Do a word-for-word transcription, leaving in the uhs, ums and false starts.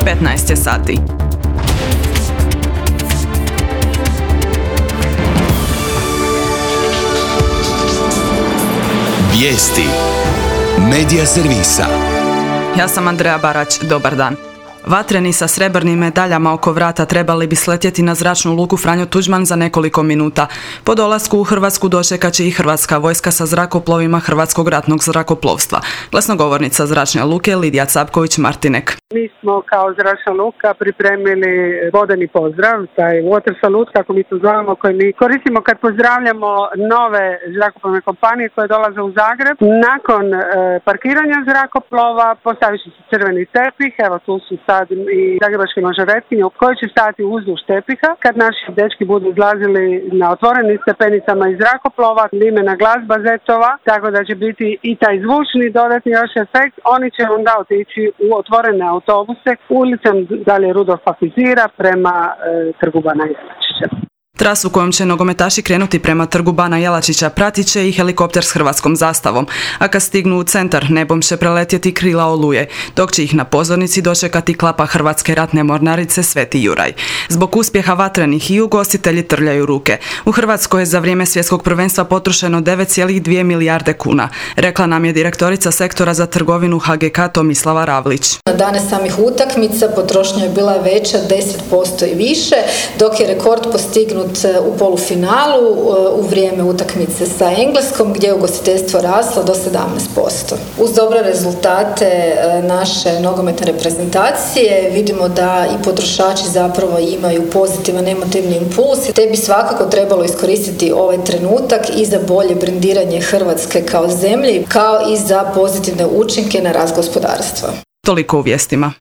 petnaest je sati. Vijesti Medija servisa. Ja sam Andreja Barać, dobar dan. Vatreni sa srebrnim medaljama oko vrata trebali bi sletjeti na zračnu luku Franjo Tuđman za nekoliko minuta. Po dolasku u Hrvatsku dočekat će i Hrvatska vojska sa zrakoplovima Hrvatskog ratnog zrakoplovstva. Glasnogovornica zračne luke Lidija Capković-Martinek. Mi smo kao zračna luka pripremili vodeni pozdrav, taj water salute, kako mi to zovemo, koji mi koristimo kad pozdravljamo nove zrakoplovne kompanije koje dolaze u Zagreb. Nakon e, parkiranja zrakoplova postavit će se crveni tepih, evo tu su sad i zagrebačke mažoretkinje koje će stati uzduž tepiha. Kad naši dečki budu izlazili na otvorenim stepenicama iz zrakoplova, limena glazba zetova, tako da će biti i taj zvučni dodatni još efekt. Oni će onda otići u otvorene autobuse ulicom dalje Rudolfa Fizira prema e, Trgu Bana Jelačića. Trasu kojom će nogometaši krenuti prema Trgu Bana Jelačića pratit će i helikopter s hrvatskom zastavom, a kad stignu u centar nebom će preletjeti krila Oluje, dok će ih na pozornici dočekati klapa Hrvatske ratne mornarice Sveti Juraj. Zbog uspjeha vatrenih i ugostitelji trljaju ruke. U Hrvatskoj je za vrijeme svjetskog prvenstva potrošeno devet zarez dvije milijarde kuna, rekla nam je direktorica sektora za trgovinu H G K Tomislava Ravlić. Na dane samih utakmica potrošnja je bila veća deset posto i više, dok je rekord postignut u polufinalu u vrijeme utakmice sa Engleskom, gdje je ugostiteljstvo raslo do sedamnaest posto. Uz dobre rezultate naše nogometne reprezentacije vidimo da i potrošači zapravo imaju pozitivan emotivni impuls, te bi svakako trebalo iskoristiti ovaj trenutak i za bolje brendiranje Hrvatske kao zemlje, kao i za pozitivne učinke na rast gospodarstva. Toliko u vijestima.